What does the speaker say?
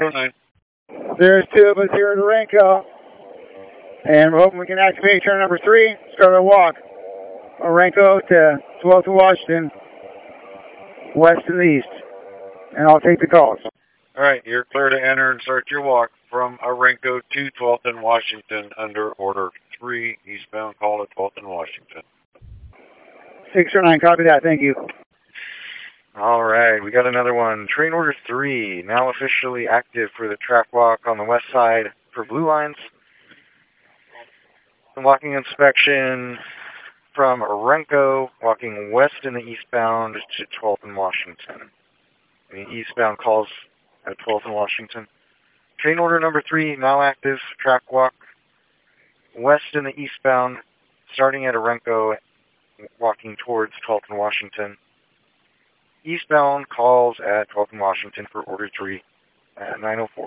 09. There's two of us here at Orenco, and we're hoping we can activate turn number 3, start our walk. Orenco to 12th and Washington, west and east. And I'll take the calls. All right, you're clear to enter and start your walk from Orenco to 12th and Washington under Order 3, eastbound call to 12th and Washington. 609, copy that, thank you. All right, we got another one. Train Order 3, now officially active for the track walk on the west side for Blue Lines. The walking inspection from Orenco, walking west in the eastbound to 12th and Washington. The eastbound calls at 12th and Washington. Train Order number 3, now active, track walk west in the eastbound, starting at Orenco, walking towards 12th and Washington. Eastbound calls at 12th and Washington for Order 3 at 9:04